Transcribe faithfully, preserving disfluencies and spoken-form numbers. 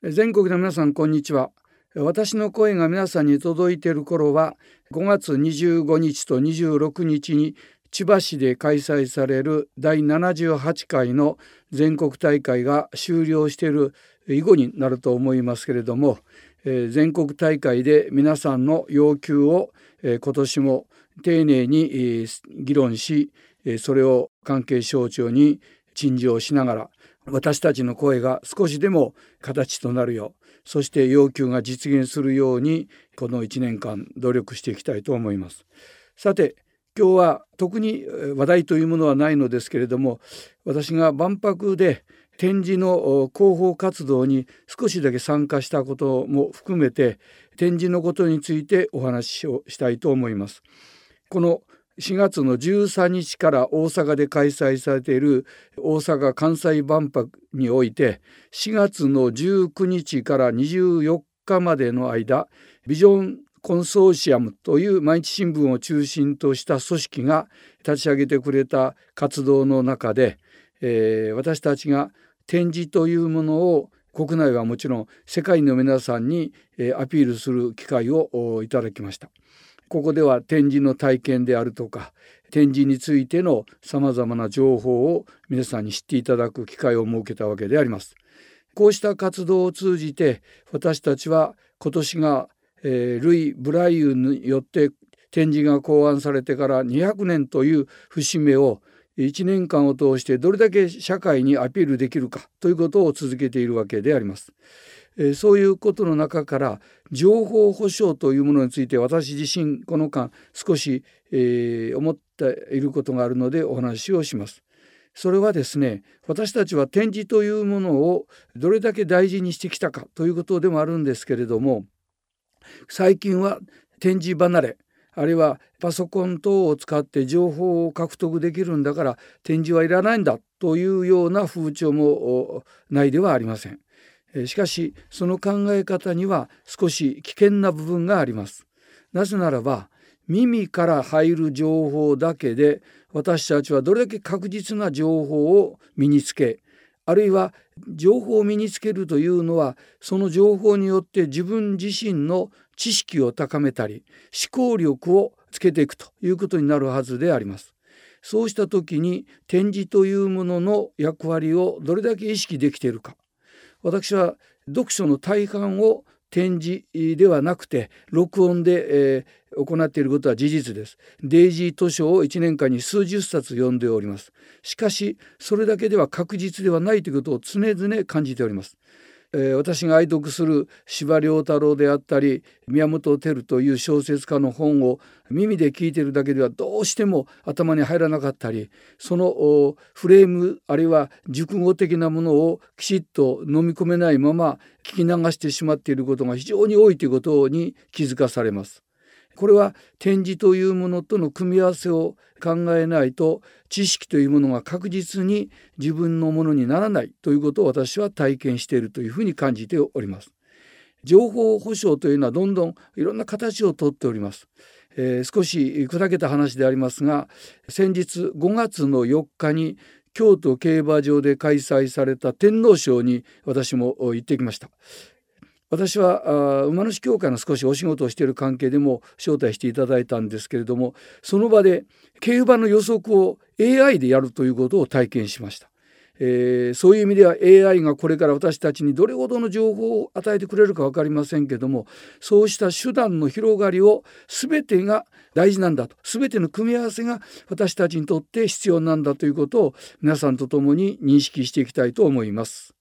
全国の皆さん、こんにちは。私の声が皆さんに届いている頃はごがつにじゅうごにちとにじゅうろくにちに千葉市で開催されるだいななじゅうはちかいの全国大会が終了している以後になると思いますけれども、えー、全国大会で皆さんの要求を、えー、今年も丁寧に、えー、議論し、えー、それを関係省庁に陳情しながら、私たちの声が少しでも形となるよう、そして要求が実現するようにこのいちねんかん努力していきたいと思います。さて、今日は特に話題というものはないのですけれども、私が万博で展示の広報活動に少しだけ参加したことも含めて、展示のことについてお話をしたいと思います。このしがつのじゅうさんにちから大阪で開催されている大阪・関西万博において、しがつのじゅうくにちからにじゅうよっかまでの間、ビジョンコンソーシアムという毎日新聞を中心とした組織が立ち上げてくれた活動の中で、えー、私たちが展示というものを国内はもちろん世界の皆さんにアピールする機会をいただきました。ここでは展示の体験であるとか、展示についてのさまざまな情報を皆さんに知っていただく機会を設けたわけであります。こうした活動を通じて、私たちは今年が、えー、ルイ・ブライユによって展示が考案されてからにひゃくねんという節目をいちねんかんを通してどれだけ社会にアピールできるかということを続けているわけであります。そういうことの中から情報保障というものについて、私自身この間少し、えー、思っていることがあるのでお話をします。それはですね、私たちは展示というものをどれだけ大事にしてきたかということでもあるんですけれども、最近は展示離れ、あるいはパソコン等を使って情報を獲得できるんだから展示はいらないんだというような風潮もないではありません。しかしその考え方には少し危険な部分があります。なぜならば、耳から入る情報だけで私たちはどれだけ確実な情報を身につけ、あるいは情報を身につけるというのは、その情報によって自分自身の知識を高めたり思考力をつけていくということになるはずであります。そうした時に展示というものの役割をどれだけ意識できているか。私は読書の大半を展示ではなくて録音で、えー、行っていることは事実です。デイジー図書をいちねんかんに数十冊読んでおります。しかしそれだけでは確実ではないということを常々感じております。えー、私が愛読する司馬遼太郎であったり宮本照という小説家の本を耳で聞いているだけではどうしても頭に入らなかったり、そのフレームあるいは熟語的なものをきちっと飲み込めないまま聞き流してしまっていることが非常に多いということに気づかされます。これは展示というものとの組み合わせを考えないと、知識というものが確実に自分のものにならないということを私は体験しているというふうに感じております。情報保障というのはどんどんいろんな形をとっております。えー、少し砕けた話でありますが、先日ごがつのよっかに京都競馬場で開催された天皇賞に私も行ってきました。私は馬主協会の少しお仕事をしている関係でも招待していただいたんですけれども、その場で競馬の予測を エーアイ でやるということを体験しました。えー、そういう意味では エーアイ がこれから私たちにどれほどの情報を与えてくれるか分かりませんけども、そうした手段の広がりを全てが大事なんだと、全ての組み合わせが私たちにとって必要なんだということを皆さんと共に認識していきたいと思います。